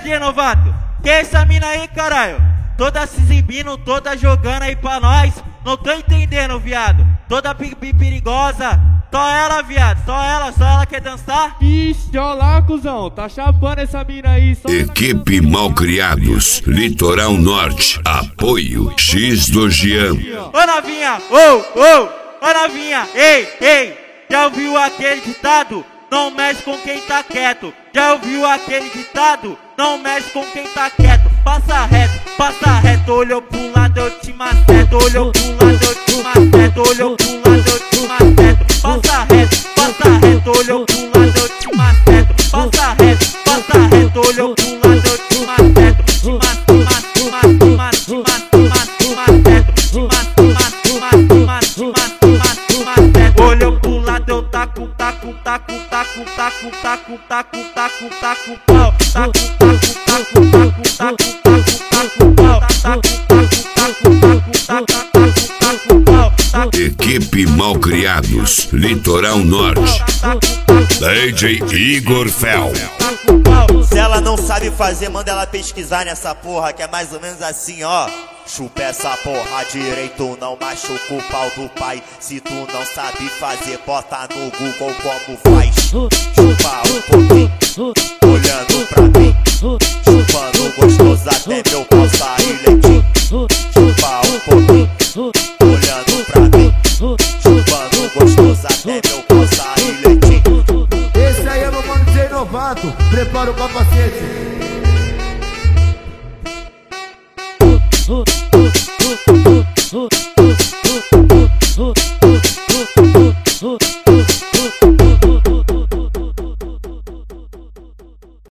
DJ Novato? Que é essa mina aí, caralho? Toda se exibindo, toda jogando aí pra nós. Não tô entendendo, viado. Toda perigosa. Só ela, viado, só ela quer dançar? Ixi, ó lá, cuzão, tá chapando essa mina aí. Equipe Malcriados, Litoral Norte, apoio X do Jean. Ô novinha, ô novinha, ei, já ouviu aquele ditado? Não mexe com quem tá quieto. Já ouviu aquele ditado? Não mexe com quem tá quieto. Passa reto, olhou pro lado, eu te maceto. Olhou pro lado, eu te maceto. Olhou pro lado, eu te maceto. Passa reto, olhou pro lado, eu te maceto. Passa reto, olhou pro lado, eu te maceto. Te maceto. Olhou pro lado, eu taco pau. Equipe Malcriados, Litoral Norte, DJ Igor Fel. Se ela não sabe fazer, manda ela pesquisar nessa porra, que é mais ou menos assim, ó. Chupa essa porra direito, não machuca o pau do pai. Se tu não sabe fazer, bota no Google como faz. Chupa um pouquinho, olhando pra mim. Chupando gostoso até meu pau sair leitinho. Chupa um pouquinho, olhando pra mim. Chupando gostoso até meu pau sair leitinho. Esse aí é meu mano DJ Novato, prepara o capacete.